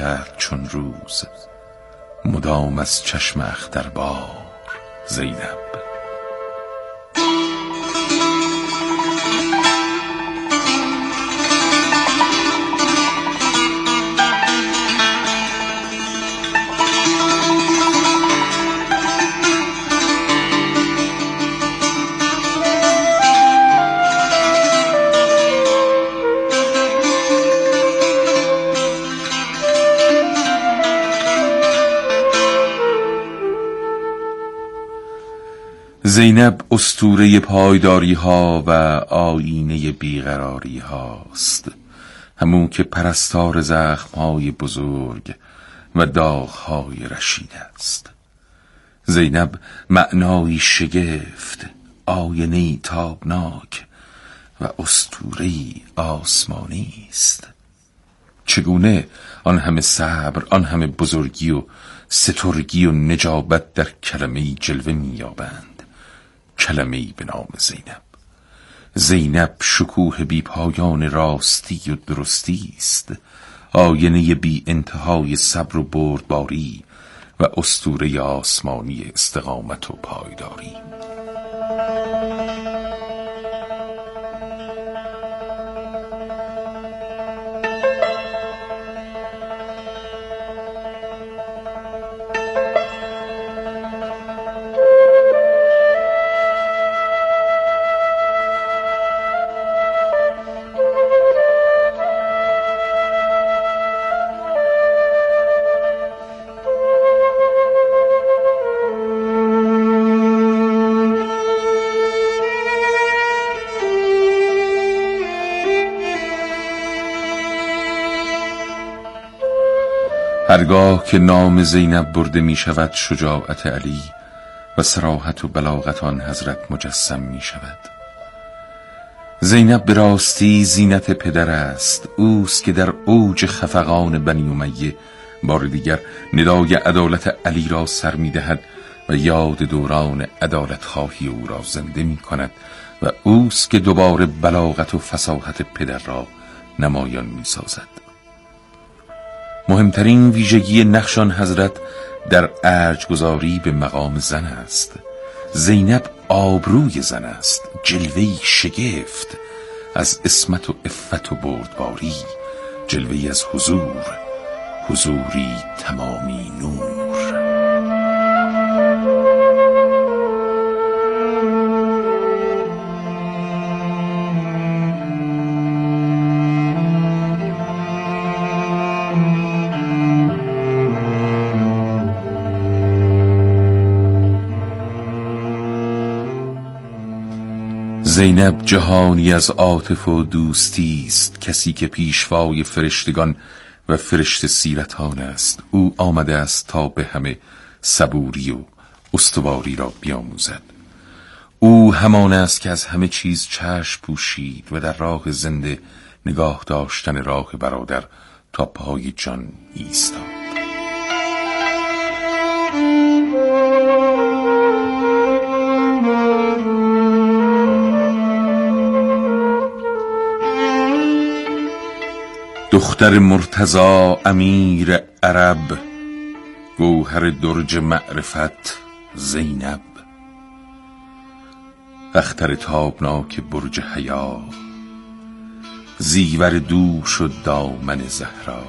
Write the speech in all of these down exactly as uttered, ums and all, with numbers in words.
کرد چون روز، مدام از چشم اختربار زینب. زینب اسطوره پایداری ها و آینه بیقراری هاست، همون که پرستار زخم های بزرگ و داغ های رشید است. زینب معنایی شگفت، آینه تابناک و اسطوره آسمانی است. چگونه آن همه صبر، آن همه بزرگی و سترگی و نجابت در کلمه‌ای جلوه می‌یابند، کلمه‌ای به نام زینب. زینب شکوه بی پایان راستی و درستی است، آینه بی انتهای صبر و بردباری و اسطوره آسمانی استقامت و پایداری. هرگاه که نام زینب برده می شود، شجاعت علی و صراحت و بلاغت آن حضرت مجسم می شود. زینب به راستی زینت پدر است، اوست که در اوج خفقان بنی امیه بار دیگر ندای عدالت علی را سر می دهد و یاد دوران عدالت خواهی او را زنده می کند و اوست که دوباره بلاغت و فصاحت پدر را نمایان می سازد. مهمترین ویژگی نقش آن حضرت در ارجگذاری به مقام زن است. زینب آبروی زن است، جلوه‌ای شگفت از عصمت و عفت و بردباری، جلوه‌ای از حضور، حضوری تمامی نور. زینب جهانی از عاطفه و دوستی است، کسی که پیشوای فرشتگان و فرشته سیرتان است. او آمده است تا به همه صبوری و استواری را بیاموزد. او همان است که از همه چیز چشم پوشید و در راه زنده نگاه داشتن راه برادر تا پای جان ایستاد. دختر مرتضی امیر عرب، گوهر درج معرفت زینب، اختر تابناک برج حیا، زیور دوش و دامن زهرا.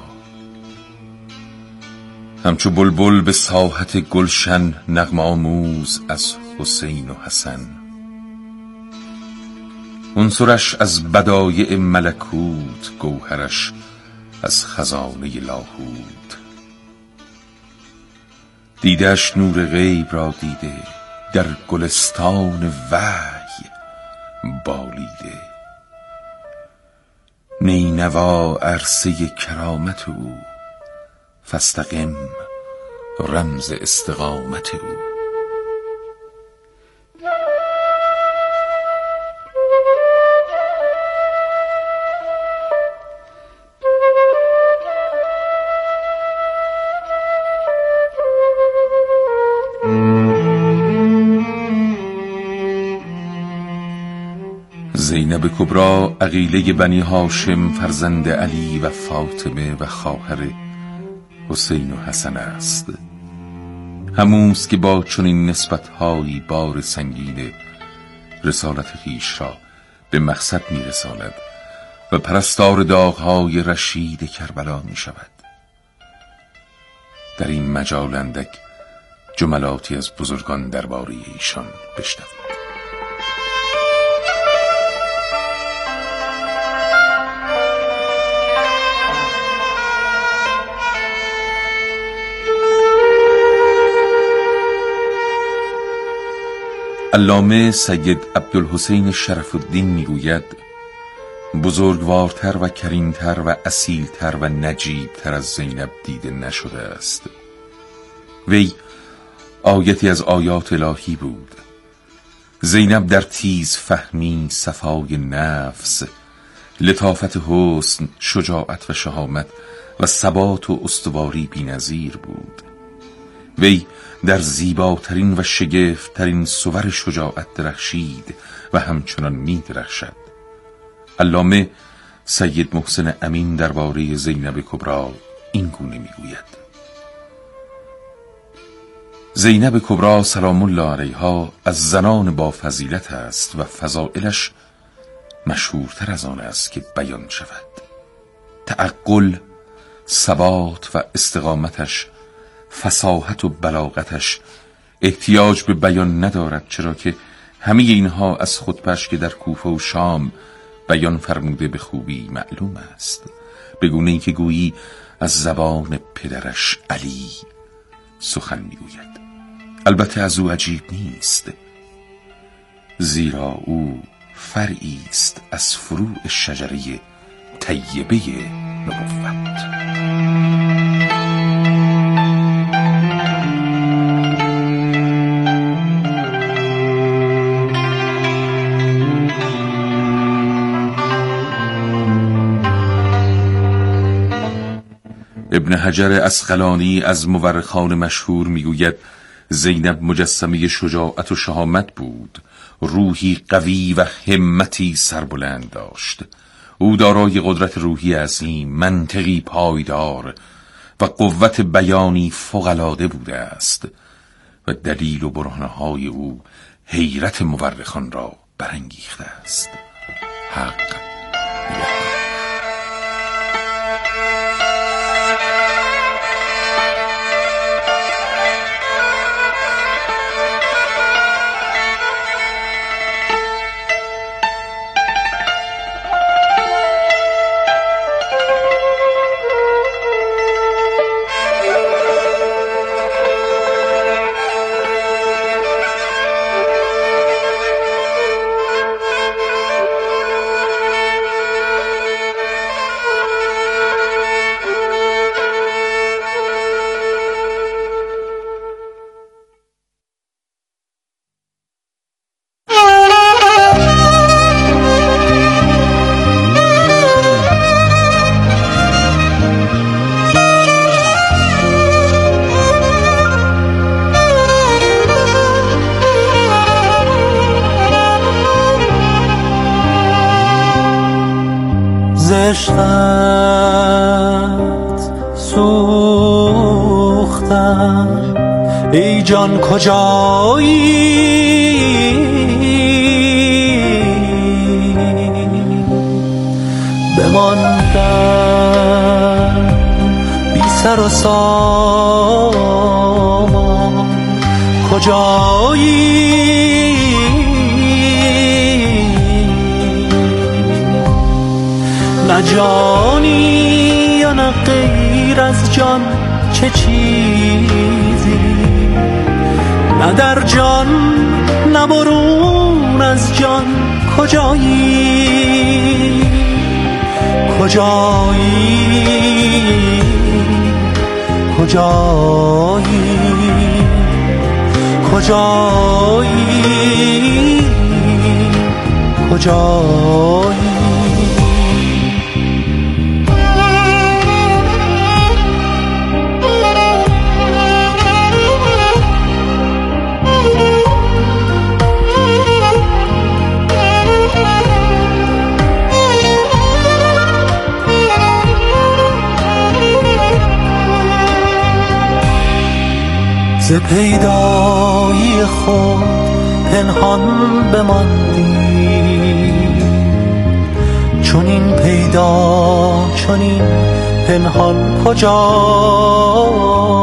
همچو بلبل به ساحت گلشن، نغمه آموز از حسین و حسن. عنصرش از بدایع ملکوت، گوهرش از خزانه لاهوت. دیدش نور غیب را دیده، در گلستان وحی بالیده. نینوا عرصه کرامت او، فاستقم رمز استقامت او. زینب کبری عقیله بنی هاشم، فرزند علی و فاطمه و خواهر حسین و حسن است. هموست که با چنین نسبت‌هایی بار سنگین رسالت خویش را به مقصد می‌رساند و پرستار داغ‌های رشید کربلا می‌شود. در این مجال اندک جملاتی از بزرگان درباره ایشان بشنوید. علامه سید عبدالحسین شرف الدین میگوید بزرگوارتر و کریمتر و اصیلتر و نجیبتر از زینب دیده نشده است. وی آیتی از آیات الهی بود. زینب در تیز فهمی، صفای نفس، لطافت حسن، شجاعت و شهامت و ثبات و استواری بی‌نظیر بود. وی در زیباترین و شگفت‌ترین صور شجاعت درخشید و همچنان می درخشد. علامه سید محسن امین درباره زینب کبری این گونه می گوید: زینب کبری سلام الله علیها از زنان با فضیلت است و فضائلش مشهورتر از آن است که بیان شود. تعقل، ثبات و استقامتش، فصاحت و بلاغتش احتیاج به بیان ندارد، چرا که همه اینها از خطبه‌اش که در کوفه و شام بیان فرموده به خوبی معلوم است، به گونه‌ای که گویی از زبان پدرش علی سخن میگوید. البته از او عجیب نیست، زیرا او فرعی است از فروع شجره طیبه نبوت. ابن حجر عسقلانی از مورخان مشهور میگوید زینب مجسمه شجاعت و شهامت بود، روحی قوی و همتی سربلند داشت. او دارای قدرت روحی عظیم، منطقی پایدار و قوت بیانی فوق‌العاده بوده است و دلیل و برهانه‌های او حیرت مورخان را برانگیخته است. حق عشقت سوختم ای جان کجایی، بماندم بی سر و سامان کجایی، نه جانی یا نه غیر از جان چه چیزی، نه در جان نه برون از جان کجایی، کجایی کجایی کجایی کجایی. ز پیدایی خود پنهان بماندی، چون این پیدا چون این پنهان کجایی؟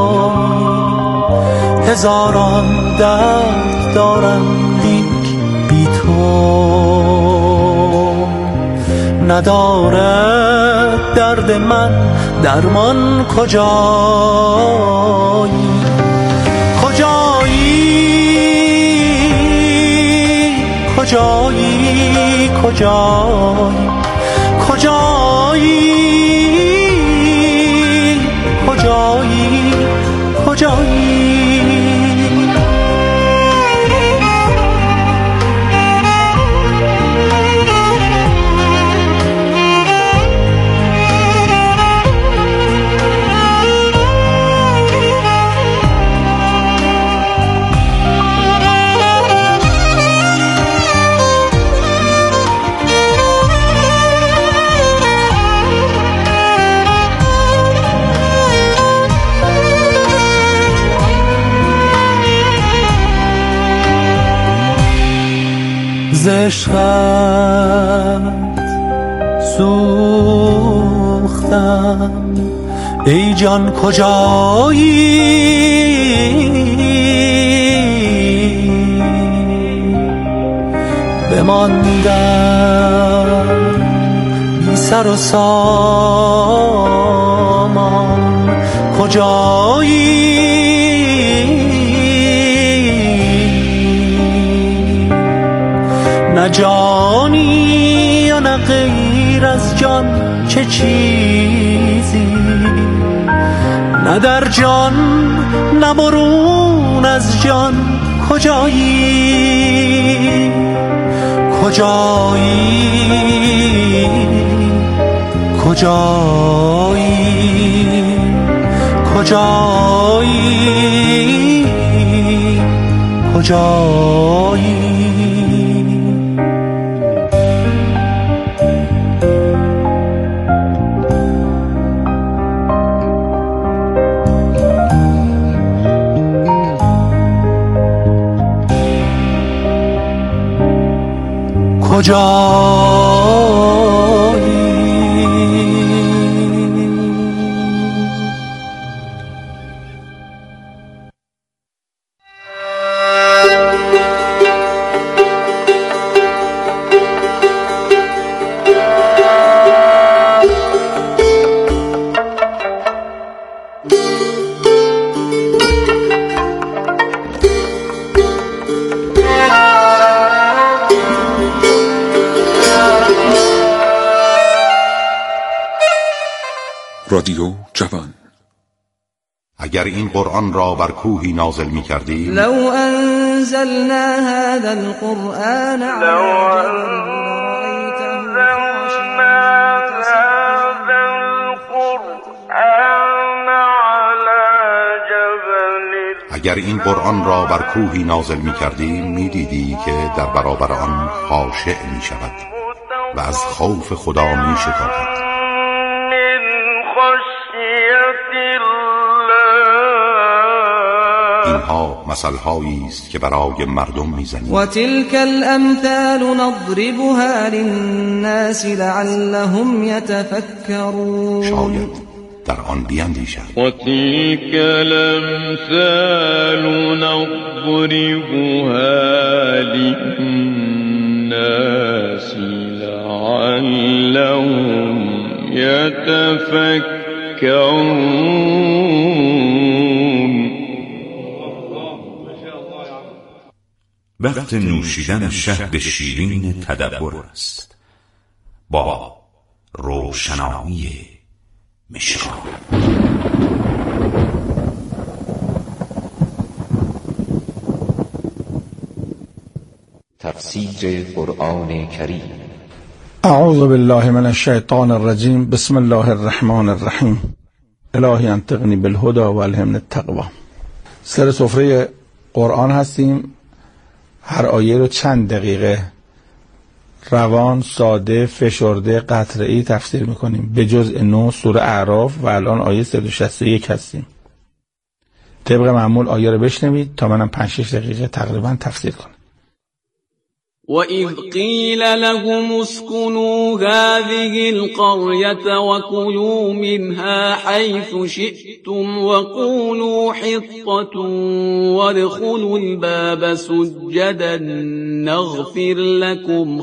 هزاران درد دارم لیک بی تو، ندارد درد من درمان کجایی؟ کجایی کجایی کجایی کجایی کجایی کجایی؟ ز عشقت سوختم ای جان کجایی؟ بماندم بی سر و سامان کجایی؟ نه جانی و نه غیر از جان چه چیزی، نه در جان نه برون از جان کجایی؟ کجایی کجایی کجایی کجایی؟ کجایی؟ رادیو جوان. اگر این قرآن را بر کوهی نازل می کردی، لو انزلنا هذا القرآن اگر این قرآن را بر کوهی نازل می کردی می دیدی که در برابر آن خاشع می شود و از خوف خدا می شتابد. اینها مثل‌هایی است که برای مردم می‌زنیم. و تلك الامثال نضربها للناس لعلهم يتفكرون. شاید در آن بیندیشند. و تلك الامثال نضربها للناس لعلهم يتفكرون. وقت نوشیدن شهد شیرین تدبر است با روشنایی مشکان. تفسیر قرآن کریم. اعوذ بالله من الشیطان الرجیم. بسم الله الرحمن الرحیم. الهی انطقنی بالهدى و الهمنی التقوی. سر سفره قرآن هستیم. هر آیه رو چند دقیقه روان، ساده، فشرده، قطره‌ای تفسیر میکنیم به جزء نه سوره اعراف و الان آیه صد و شصت و یک هستیم. طبق معمول آیه رو بشنوید تا منم پنج شش دقیقه تقریبا تفسیر کنم. وَإِذْ قِيلَ لَهُمُ اسْكُنُوا هَٰذِهِ الْقَرْيَةَ وَكُلُوا مِنْهَا حَيْثُ شِئْتُمْ وَقُولُوا حِطَّةٌ وَادْخُلُوا الْبَابَ سُجَّدًا نَّغْفِرْ لَكُمْ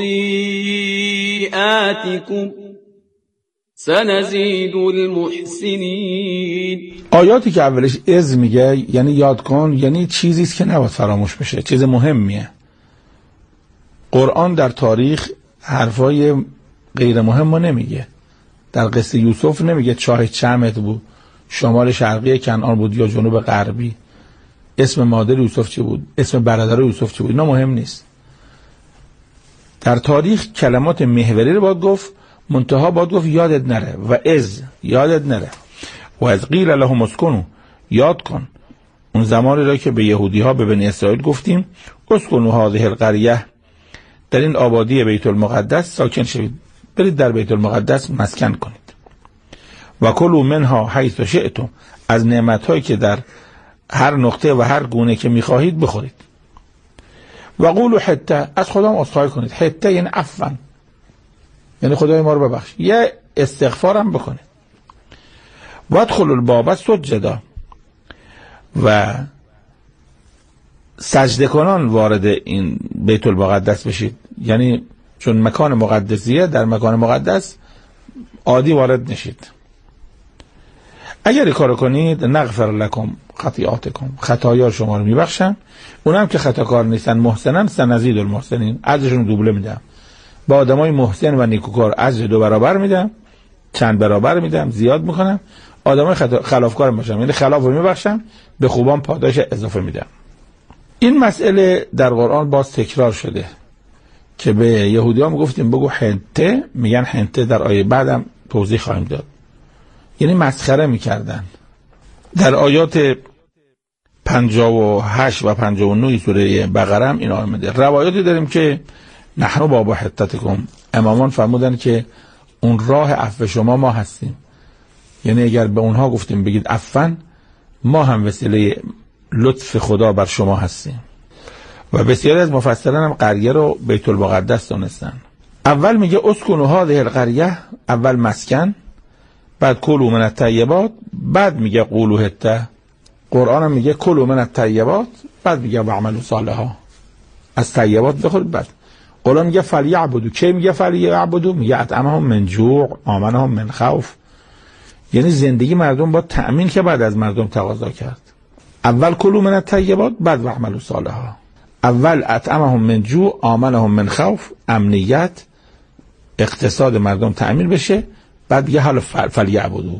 خَطِيئَاتِكُمْ سَنَزِيدُ الْمُحْسِنِينَ. آیاتی که اولش از میگه یعنی یاد کن، یعنی چیزی است که نباید فراموش بشه، چیز مهمیه. قرآن در تاریخ حرفای غیر مهم رو نمیگه. در قصه یوسف نمیگه چاه چمت بود، شمال شرقی کنعان بود یا جنوب غربی، اسم مادر یوسف چی بود، اسم برادر یوسف چی بود، اینا مهم نیست. در تاریخ کلمات محوری رو باید گفت، منتها باید گفت یادت نره و از یادت نره. و از قیل لهم اسکنوا، یاد کن اون زمانی را که به یهودی ها به بنی اسرائیل گفتیم اسکنوا هذه القریه، در این آبادی بیت المقدس ساکن شوید، برید در بیت المقدس مسکن کنید. و کلوا منها حیث شئتم، از نعمت‌هایی که در هر نقطه و هر گونه که می‌خواهید بخورید. و قولوا حته، از خدا عذرخواهی کنید. حته یعنی عفوا، یعنی خدای ما رو ببخش، یه استغفارم بکنید. و ادخلوا الباب سجدا، و سجده کنان وارد این بیت المقدس بشید، یعنی چون مکان مقدسیه در مکان مقدس عادی وارد نشید. اگر این کارو کنید نغفر لکم خطیئاتکم، خطایا شما رو میبخشم، اونم که خطاکار نیستن محسنن سنزید المحسنین، ازشون دوبله میدم. با آدمای محسن و نیکوکار از دو برابر میدم، چند برابر میدم، زیاد میکنم. آدمای خلافکار باشم یعنی خلاف رو میبخشم، به خوبان پاداش اضافه میدم. این مسئله در قرآن باز تکرار شده که به یهودی ها میگفتیم بگو حنته، میگن حنته، در آیه بعدم توضیح خواهیم داد. یعنی مسخره میکردن. در آیات پنجاه و هشت و پنجاه و نه سوره بقره هم این آمده. روایاتی داریم که نحن باب حتتکم، امامان فرمودن که اون راه عفو شما ما هستیم، یعنی اگر به اونها گفتیم بگید عفوا، ما هم وسیله لطف خدا بر شما هستیم. و بسیاری از مفسران هم قریه رو بیت المقدس دونستن. اول میگه اسکنوا هذه القریه، اول مسکن، بعد کلوا من الطیبات، بعد میگه قولوا حته. قرآن هم میگه کلوا من الطیبات، بعد میگه واعملوا صالحا، از طیبات بخورید. بعد قرآن میگه فلیعبدوا، کی میگه فلیعبدوا؟ میگه اطعمهم من جوع آمنهم من خوف، یعنی زندگی مردم با تأمین که بعد از مردم تقاضا کرد. اول کلوا من الطیبات، بعد واعملوا صالحا. اول اطعمهم من جوع آمنهم من خوف، امنیت اقتصاد مردم تأمین بشه، بعد دیگه حالا فلیعبدوا،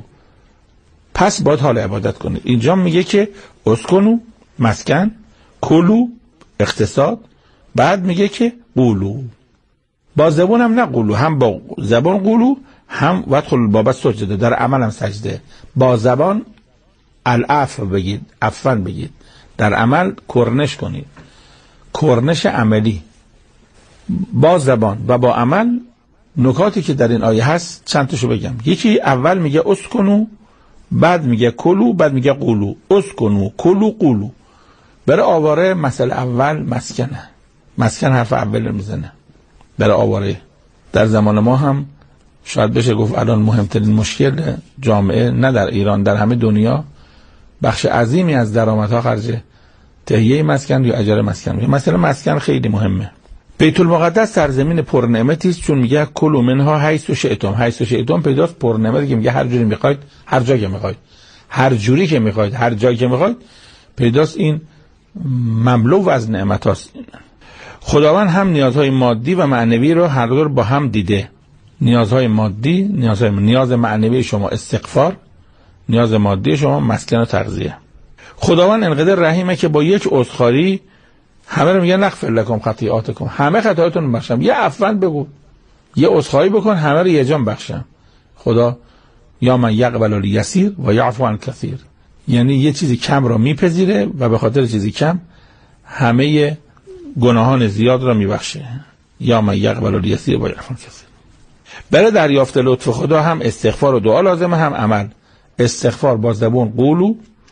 پس باید حال عبادت کنید. اینجا میگه که اسکنوا مسکن، کلوا اقتصاد، بعد میگه که قولوا. با زبان هم نه قولوا، هم با زبان قولوا، هم وادخلوا الباب سجدا، در عمل هم سجده. با زبان العفو بگید، عفوا بگید، در عمل کرنش کنید، کرنش عملی. با زبان و با عمل نکاتی که در این آیه هست چند تاشو بگم. یکی اول میگه اسکنوا، بعد میگه کلوا، بعد میگه قولوا. اسکنوا، کلوا، قولوا. برای آواره مسئله اول مسکنه، مسکن حرف اول میزنه. برای آواره در زمان ما هم شاید بشه گفت الان مهمترین مشکل جامعه، نه در ایران، در همه دنیا، بخش عظیمی از درآمدها خرج تهیه مسکن یا اجاره مسکن میشه. مثلا مسکن خیلی مهمه. بیت المقدس سرزمین پرنعمتی است، چون میگه کلوا منها حیث شئتم. حیث شئتم پیداست پرنعمتی که میگه هر جوری میخواید، هر جا که میخواید، هر جوری که میخواید، هر جایی که میخواید، پیداست این مملو از نعمت هاست. خداوند هم نیازهای مادی و معنوی رو هر دو با هم دیده. نیازهای مادی، نیازهای نیاز معنوی شما استغفار، نیاز مادی شما مسکن و تغذیه. خداوند انقدر رحیمه که با یک عذرخواهی همه رو میگه نغفر لکم خطیئاتکم، همه خطاهاتون رو بخشم. یه عفوا بگو، یه عذرخواهی بکن، همه رو یه جا بخشم. خدا یا من یقبل الیسیر و یعفو عن کثیر، یعنی یه چیزی کم رو میپذیره و به خاطر چیزی کم همه گناهان زیاد رو میبخشه. یا من یقبل الیسیر و یعفو عن کثیر. برای دریافت لطف خدا هم استغفار و دعا لازمه، هم عمل. استغفار با زبان قولوا،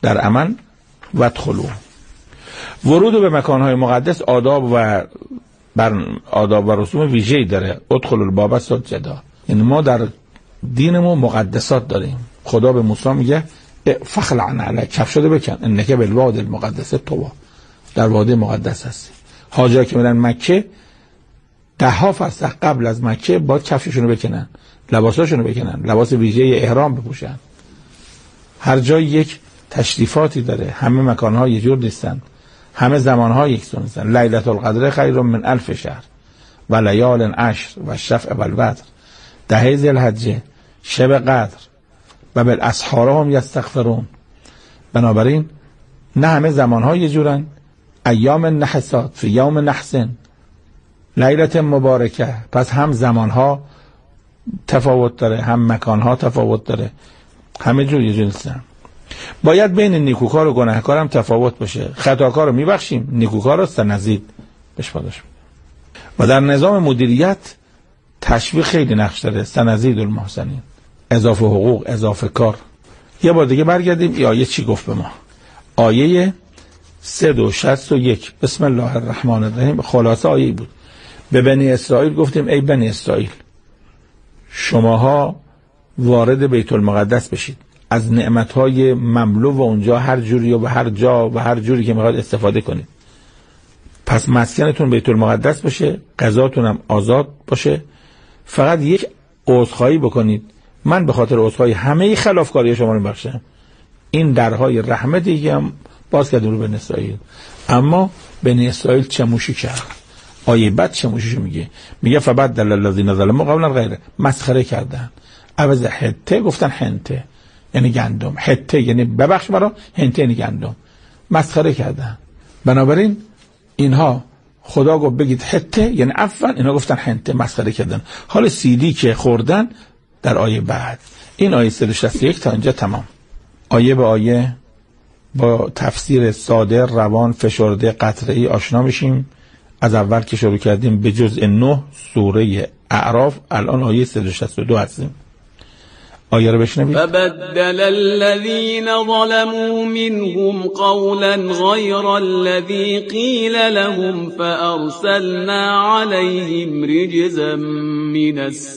در عمل و ادخلوا. ورود به مکانهای مقدس آداب و بر آداب و رسوم ویژه‌ای داره. ادخلوا الباب سجدا. یعنی ما در دینمون مقدسات داریم. خدا به موسی میگه فخلع نعلک، کفشاتو بکن، انک بالوادی المقدس طوی، در وادی مقدس هستی. حاجی‌ها که میرن مکه ده ها فرسخ قبل از مکه باید کفششونو بکنن، لباساشونو بکنن، لباس ویژه احرام بپوشن. هر جای یک تشریفاتی داره، همه مکانها یه جور نیستن، همه زمانها یکسان نیستن. لیلة القدر خیر من الف شهر و لیال عشر و الشفع و الوتر، ده ذی الحجه، شب قدر و بالاسحار هم یستغفرون. بنابراین نه همه زمانها یه جورن. ایام نحسات فی یوم نحسن لیلت مبارکه، پس هم زمانها تفاوت داره، هم مکانها تفاوت داره، همه جور یه جور نیستن. باید بین نیکوکار و گناهکار هم تفاوت باشه. خطاکار رو میبخشیم، نیکوکار رو سنزید بهش پاداش. و در نظام مدیریت تشویق خیلی نقش داره. سنزید المحسنین، اضافه حقوق، اضافه کار. یه بار دیگه برگردیم این آیه چی گفت به ما. آیه سه دو شست و یک بسم الله الرحمن الرحیم خلاصه آیه بود. به بنی اسرائیل گفتیم ای بنی اسرائیل شماها وارد بیت المقدس بشید، از نعمتهای مملو و اونجا هر جوری و به هر جا و هر جوری که میخواد استفاده کنید. پس مسکنتون بیت المقدس باشه، غذاتون هم آزاد باشه. فقط یک عذرخواهی بکنید، من به خاطر عذرخواهی همه خلافکاری شما رو میبخشم. این درهای رحمتی که هم باز کردیم رو بنی اسرائیل. اما بنی اسرائیل چه موشی کرد. آیه بعد چه موشیشو میگه، میگه فبدل الذین ظلموا قولا غیره، مسخره کردن. عوض حته گفتن حنته یعنی گندم، حته یعنی ببخش مرا، حنته یعنی گندم، مسخره کردن. بنابراین اینها خدا گفت بگید حته یعنی عفوا، اینا گفتن حنته، مسخره کردن. حال سیدی که خوردن در آیه بعد. این آیه صد و شصت و یک تا اینجا تمام. آیه به آیه با تفسیر ساده، روان، فشرده، قطره‌ای آشنا میشیم. از اول که شروع کردیم به جزء نه سوره اعراف، الان آیه صد و شصت و دو هستیم. آیه رو بشنوید. فبدل الذين ظلموا منهم قولا غير الذي قيل لهم فأرسلنا عليهم رجزا من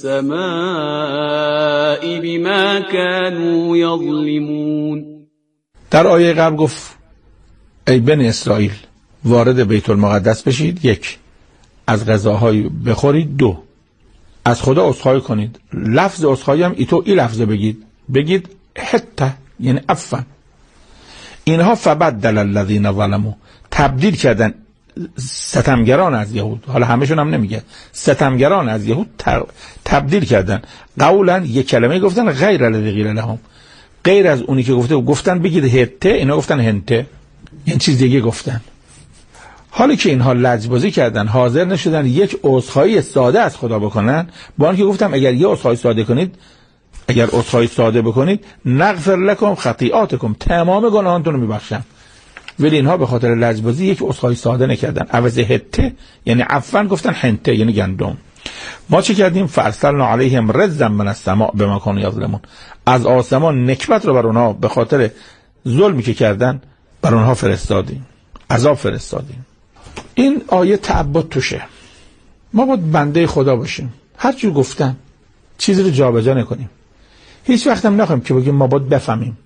السماء بما كانوا يظلمون. در آیه قبل گفت ای بنی اسرائیل وارد بیت المقدس بشید، یک، از غذاهای بخورید، دو، از خدا عذرخواهی کنید. لفظ عذرخواهی هم ایتو ای لفظه بگید، بگید حته یعنی عفوا. اینها فبدل الذین ظلموا، تبدیل کردن ستمگران از یهود، حالا همشون هم نمیگه، ستمگران از یهود تبدیل کردن قولا، یک کلمه گفتن غیر الذی قیل لهم، غیر از اونی که گفته گفتن بگید حته، اینا گفتن هنته، این چیز دیگه گفتن. حالی که اینها لجبازی کردن، حاضر نشدن یک عذرخواهی ساده از خدا بکنن، با آنکه گفتم اگر یه عذرخواهی ساده کنید، اگر عذرخواهی ساده بکنید نغفر لکم خطیئاتکم، تمام گناهانتون رو میبخشم. ولی اینها به خاطر لجبازی یک عذرخواهی ساده نکردن، عوض حته یعنی عفوا گفتن حنته یعنی گندم. ما چه کردیم؟ فارسلنا علیهم رجزا من السماء بما كانوا یظلمون، از آسمان نکبت رو بر اونها به خاطر ظلمی که کردن بر اونها فرستادیم، عذاب فرستادیم. این آیه تعبد توشه. ما باید بنده خدا باشیم، هر جور گفتن چیزی رو جابجا نکنیم. هیچ وقت هم نخواهیم که بگیم ما باید بفهمیم.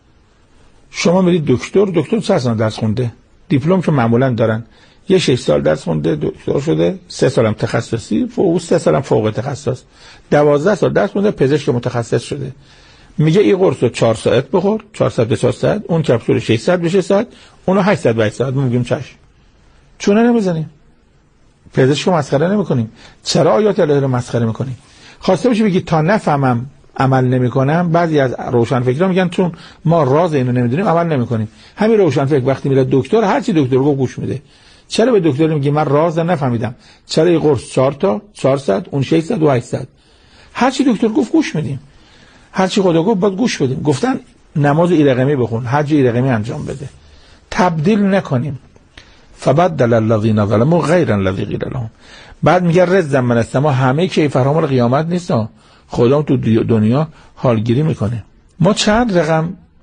شما میرید دکتر، دکتر چند سال درس خونده؟ دیپلم که معمولا دارن، یه شش سال درس خونده دکتر شده، سه سالم تخصصی، فوق سه سالم فوق تخصص، دوازده سال درس خونده پزشک متخصص شده. میگه این قرص رو چهار ساعت بخور، چهار ساعت به چهار ساعت، اون کپسول ششصد به ششصد، اونو هشتصد به هشتصد. ما میگیم چش. چونه نمیزنیم؟ پزشک رو مسخره نمیکنیم. چرا آیات الهی رو مسخره میکنیم؟ خواسته باشی بگی تا نفهمم عمل نمیکنم. بعضی از روشنفکران میگن چون ما راز اینو نمیدونیم عمل نمیکنیم. همین روشنفکر وقتی میره دکتر، هر چی دکتر گفت گوش میده. چرا به دکتر میگی من راز نفهمیدم؟ چرا این قرص چهار تا چهارصد، اون ششصد و هشتصد، هر چی دکتر گفت گوش میدیم، هر چی خدا گفت باید گوش بدیم. گفتن نماز ای رقمی بخون، حج ای رقمی انجام بده. تبدیل نکنیم. فبدل الذین ظلموا غیر الذی قیل لهم. بعد میگه رزقا من السما، همه که فرامل قیامت نیست، خدا تو دنیا حالگیری میکنه. ما چند رقم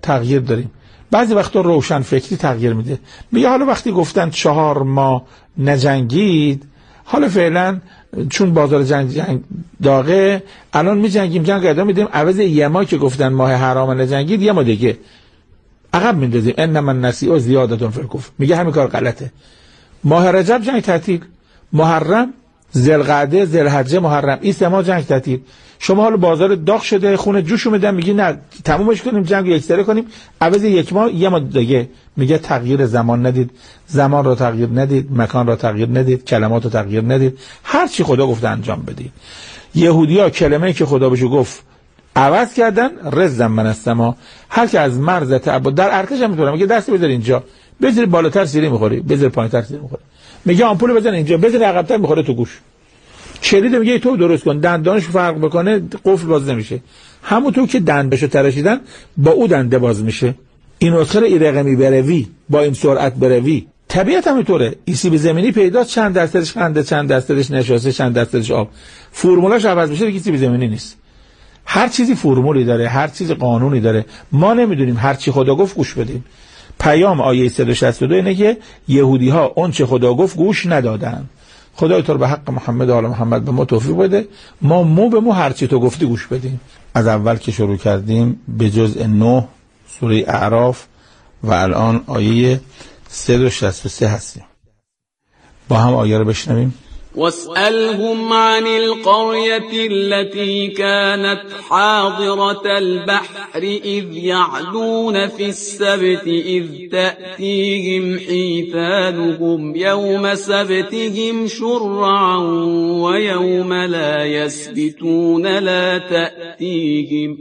تغییر داریم. بعضی وقتا روشن فکری تغییر میده، میگه حالا وقتی گفتن چهار ماه نجنگید، حالا فعلا چون بازار جنگ, جنگ داغه الان میجنگیم، جنگ ادامه میدیم، عوض یه ماه که گفتن ماه حرام نجنگید یه ماه دیگه عقب میندازیم. انما النسیء زیادة فی الکفر. میگه همین کار غلطه. ماه رجب جنگ تعطیل، محرم، ذوالقعده، ذوالحجه، محرم، این سه ماه جنگ تعطیل. شما حالا بازار داغ شده، خونه جوشو میدن، میگی نه تمومش کنیم، جنگ یکسره کنیم، عوض یک ماه یه ماه دیگه. میگه تغییر زمان ندید، زمان رو تغییر ندید، مکان رو تغییر ندید، کلمات رو تغییر ندید، هر چی خدا گفته انجام بدید. یهودی‌ها کلمه‌ای که خدا بهشون گفت عوض کردن، رزم من السما. هر کی از مرز تعبد در ارتش هم میتونه میگه دست بذار اینجا، بذار بالاتر سیری میخوری، بذار پایینتر سیری میخوری. میگه آمپول بزن اینجا، بذار عقب‌تر میخوره تو گوش. کلید میگه تو درست کن، دندانش فرق بکنه قفل باز نمیشه. همونطور که دند بشه تراشیدن با او دنده باز میشه. این نسخه این رقمی بروی، با این سرعت بروی. طبیعت همینطوره. ایسیب زمینی پیدا، چند درصدش خنده، چند درصدش نشاسته، چند درصدش آب. فرمولش عوض بشه دیگه ایسیب زمینی نیست. هر چیزی فرمولی داره، هر چیزی قانونی داره. ما نمیدونیم، هر چی خدا گفت گوش بدیم. پیام آیه صد و شصت و دو اینه که یهودی ها اون چه خدا گفت گوش ندادن. خدای تو به حق محمد و آل محمد به ما توفیق بده، ما مو به مو هر چی تو گفتی گوش بدیم. از اول که شروع کردیم به جزء نه سوره اعراف و الان آیه صد و شصت و سه هستیم. با هم آیه رو بشنویم. واسألهم عن القرية التي كانت حاضرة البحر إذ يعدون في السبت إذ تأتيهم حيتانهم يوم سبتهم شرعا ويوم لا يسبتون لا تأتيهم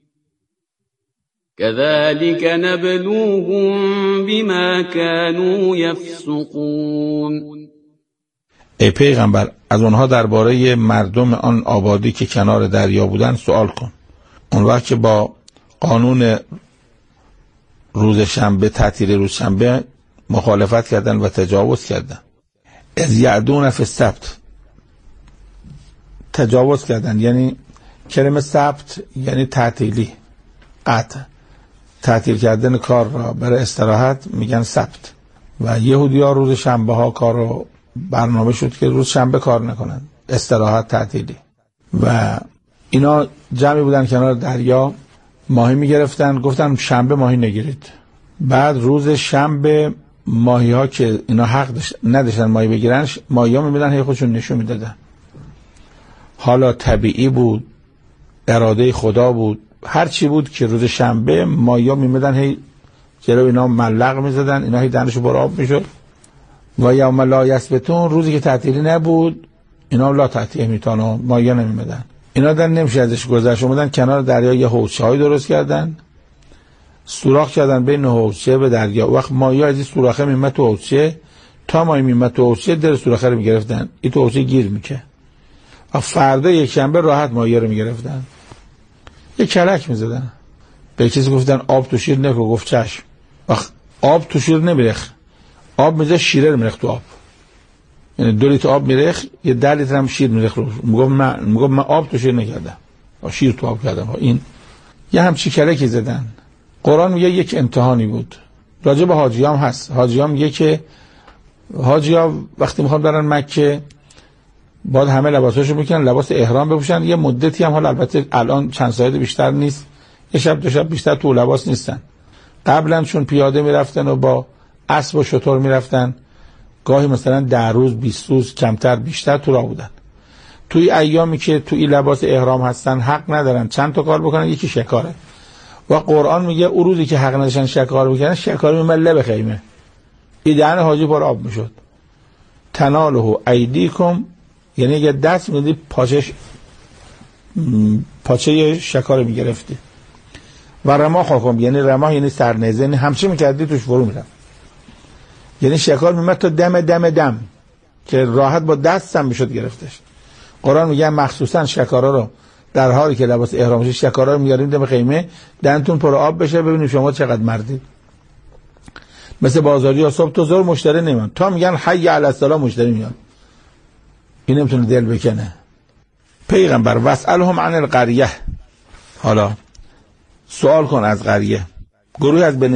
كذلك نبلوهم بما كانوا يفسقون. ای پیغمبر از اونها درباره مردم آن آبادی که کنار دریا بودن سوال کن. اون وقت که با قانون روز شنبه، تعطیل روز شنبه مخالفت کردن و تجاوز کردن. از یعدون فی السبت، تجاوز کردن، یعنی کلمه سبت یعنی تعطیلی، قطع، تعطیل کردن کار را برای استراحت میگن سبت. و یهودی ها روز شنبه ها کار رو برنامه شد که روز شنبه کار نکنن، استراحت، تعطیلی. و اینا جمعی بودن کنار دریا، ماهی میگرفتن، گفتن شنبه ماهی نگیرید. بعد روز شنبه ماهی ها که اینا حق نداشتن ماهی بگیرن، ماهی ها میبینن هی خودشون نشون میدادن. حالا طبیعی بود، اراده خدا بود، هر چی بود که روز شنبه ماهی ها میبینن هی جلو اینا ملق میزدن، اینا هی دهنشو پر آب میشد. و یوم لا یسبتون، روزی که تعطیلی نبود اینا لا تعطیه میتونن، ماهی نمیمدن. اینا در نمیشه ازش گذشت. اومدن کنار دریا یه حوضچه‌ای درست کردن، سوراخ کردن بین حوضچه به دریا. وقت ماهی از این سوراخه میمد تو حوضچه، تا ماهی میمد تو حوضچه در سوراخه رو میگرفتن، این تو حوضچه گیر میکه. و فردا یک شنبه راحت ماهی رو میگرفتن، یه کلک میزدن. به کسی گفتن آب تو شیر نکن، گفت چشم. وقت آب تو شیر نمیرخ، آب میزه شیره رو میرخ تو آب، یعنی دو لیتر آب میرخ، یه ده لیتر هم شیر میرخ رو. میگم من میگم من آب تو شیر نکردم، شیر تو آب کردم. این یه همچی کلکی زدن. قرآن میگه یک امتحانی بود. راجع به حاجیام هست. حاجیام میگه که حاجیا وقتی میخوان برن مکه باید همه لباساشو بکنن، لباس احرام بپوشن. یه مدتی هم، حالا البته الان چند ساعت بیشتر نیست، یه شب دو شب بیشتر تو لباس نیستن. قبلا چون پیاده میرفتن و با اسب و شتر میرفتن، گاهی مثلا ده روز بیست روز کمتر بیشتر تو راه بودن. توی ایامی که توی لباس احرام هستن حق ندارن چند تا کار بکنن، یکی شکاره. و قرآن میگه اون روزی که حق نداشتن شکار بکنن، شکار میمد لب خیمه، این دهن حاجی پر آب میشد. تناله ایدیکم، یعنی یه دست میدی پاچش پاچه شکار میگرفتی. و رما خاکم، یعنی رما یعنی سرنیزه، یعنی همچی میکردی توش فرو میرفت، یعنی شکار میمد تا دم دم دم که راحت با دستم میشد گرفتش. قرآن میگه مخصوصا شکارا رو در حالی که لباس احرامش، شکارا رو میاریم دم خیمه، دهنتون پر آب بشه، ببینیم شما چقدر مردید. مثل بازاری ها صبح تا ظهر مشتری نمیان، تا میگن حی علی الصلا مشتری میان. این نمیتونه دل بکنه. پیغمبر واسالهم عن القریه، حالا سوال کن از قریه. گروهی از بنی